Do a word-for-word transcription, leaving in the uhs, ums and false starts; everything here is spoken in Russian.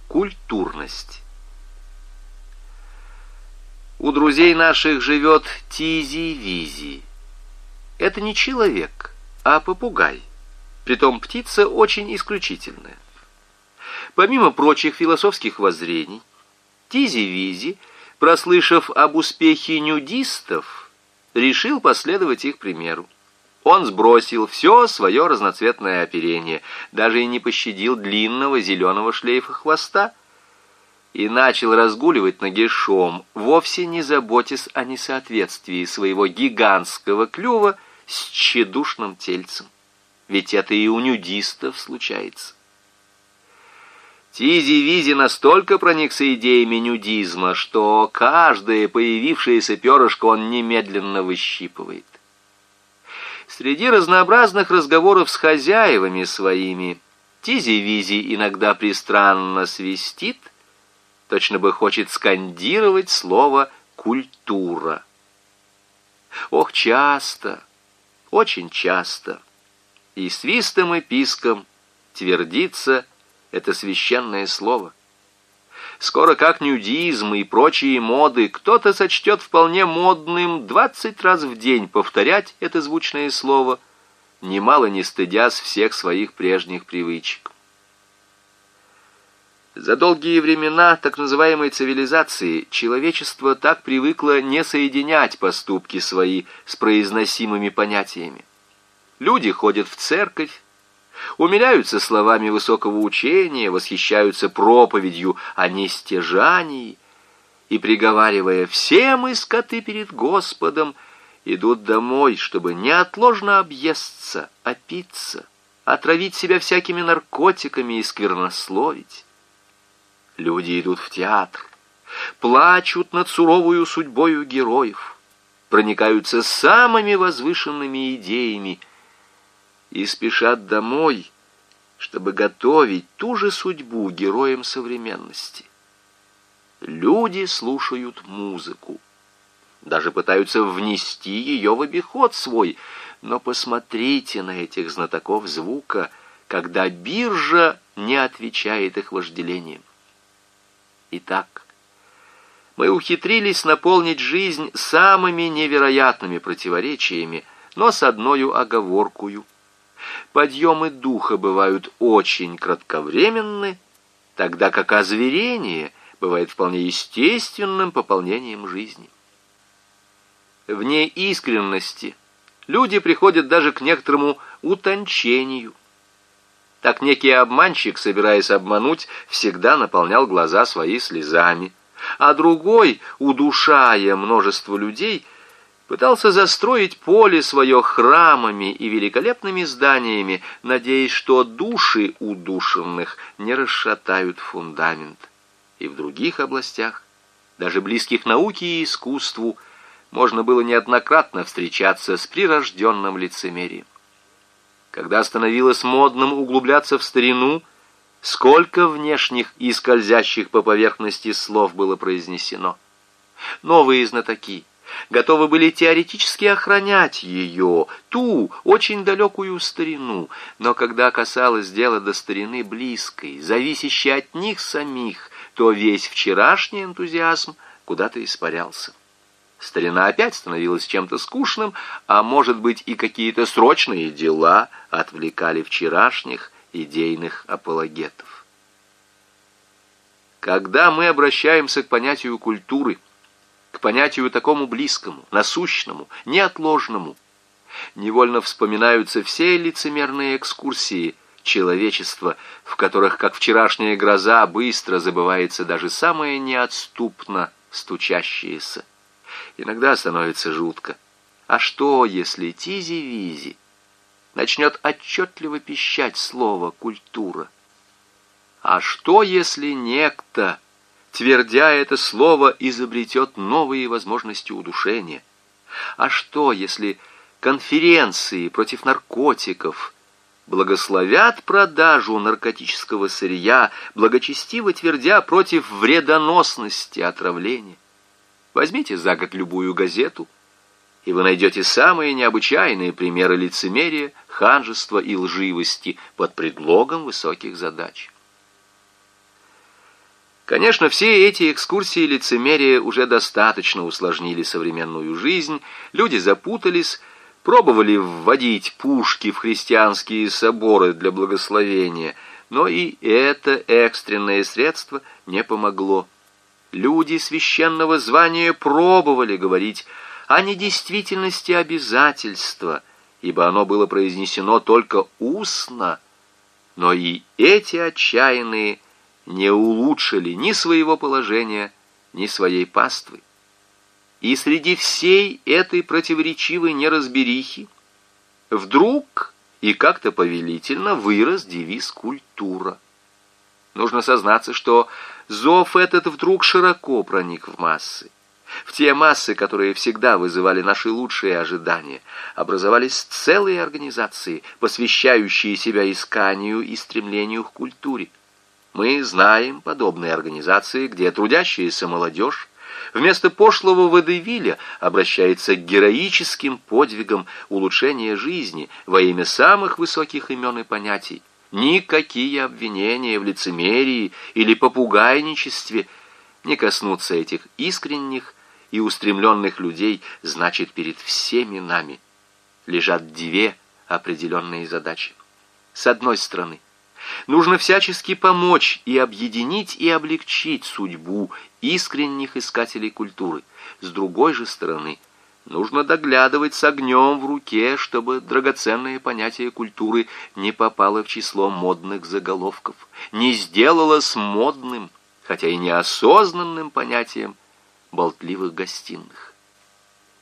Культурность. У друзей наших живет Тизи-Визи. Это не человек, а попугай. Притом птица очень исключительная. Помимо прочих философских воззрений, Тизи-Визи, прослышав об успехе нюдистов, решил последовать их примеру. Он сбросил все свое разноцветное оперение, даже и не пощадил длинного зеленого шлейфа хвоста, и начал разгуливать нагишом, вовсе не заботясь о несоответствии своего гигантского клюва с тщедушным тельцем. Ведь это и у нюдистов случается. Тизи-Визи настолько проникся идеями нюдизма, что каждое появившееся перышко он немедленно выщипывает. Среди разнообразных разговоров с хозяевами своими Тизи-Визи иногда пристранно свистит, точно бы хочет скандировать слово «культура». Ох, часто, очень часто, и свистом и писком твердится это священное слово. Скоро как нюдизм и прочие моды кто-то сочтет вполне модным двадцать раз в день повторять это звучное слово, немало не стыдясь всех своих прежних привычек. За долгие времена так называемой цивилизации человечество так привыкло не соединять поступки свои с произносимыми понятиями. Люди ходят в церковь, умиляются словами высокого учения, восхищаются проповедью о нестяжании и, приговаривая «все мы скоты перед Господом», идут домой, чтобы неотложно объесться, опиться, отравить себя всякими наркотиками и сквернословить. Люди идут в театр, плачут над суровую судьбою героев, проникаются самыми возвышенными идеями и спешат домой, чтобы готовить ту же судьбу героям современности. Люди слушают музыку, даже пытаются внести ее в обиход свой, но посмотрите на этих знатоков звука, когда биржа не отвечает их вожделениям. Итак, мы ухитрились наполнить жизнь самыми невероятными противоречиями, но с одною оговоркою. Подъемы духа бывают очень кратковременны, тогда как озверение бывает вполне естественным пополнением жизни. Вне искренности люди приходят даже к некоторому утончению. Так некий обманщик, собираясь обмануть, всегда наполнял глаза свои слезами, а другой, удушая множество людей, пытался застроить поле свое храмами и великолепными зданиями, надеясь, что души удушенных не расшатают фундамент. И в других областях, даже близких науке и искусству, можно было неоднократно встречаться с прирожденным лицемерием. Когда становилось модным углубляться в старину, сколько внешних и скользящих по поверхности слов было произнесено. Новые знатоки готовы были теоретически охранять ее, ту очень далекую старину, но когда касалось дела до старины близкой, зависящей от них самих, то весь вчерашний энтузиазм куда-то испарялся. Старина опять становилась чем-то скучным, а может быть и какие-то срочные дела отвлекали вчерашних идейных апологетов. Когда мы обращаемся к понятию культуры, к понятию такому близкому, насущному, неотложному, невольно вспоминаются все лицемерные экскурсии человечества, в которых, как вчерашняя гроза, быстро забывается даже самое неотступно стучащееся. Иногда становится жутко. А что, если Тизи-Визи начнет отчетливо пищать слово «культура»? А что, если некто, твердя это слово, изобретет новые возможности удушения? А что, если конференции против наркотиков благословят продажу наркотического сырья, благочестиво твердя против вредоносности отравления? Возьмите за год любую газету, и вы найдете самые необычайные примеры лицемерия, ханжества и лживости под предлогом высоких задач. Конечно, все эти экскурсии лицемерия уже достаточно усложнили современную жизнь, люди запутались, пробовали вводить пушки в христианские соборы для благословения, но и это экстренное средство не помогло. Люди священного звания пробовали говорить о недействительности обязательства, ибо оно было произнесено только устно, но и эти отчаянные не улучшили ни своего положения, ни своей паствы. И среди всей этой противоречивой неразберихи вдруг и как-то повелительно вырос девиз «Культура». Нужно сознаться, что зов этот вдруг широко проник в массы. В те массы, которые всегда вызывали наши лучшие ожидания, образовались целые организации, посвящающие себя исканию и стремлению к культуре. Мы знаем подобные организации, где трудящаяся молодежь вместо пошлого водевиля обращается к героическим подвигам улучшения жизни во имя самых высоких имен и понятий. Никакие обвинения в лицемерии или попугайничестве не коснутся этих искренних и устремленных людей, значит, перед всеми нами лежат две определенные задачи. С одной стороны, нужно всячески помочь и объединить и облегчить судьбу искренних искателей культуры. С другой же стороны, нужно доглядывать с огнем в руке, чтобы драгоценное понятие культуры не попало в число модных заголовков, не сделалось модным, хотя и неосознанным понятием болтливых гостиных.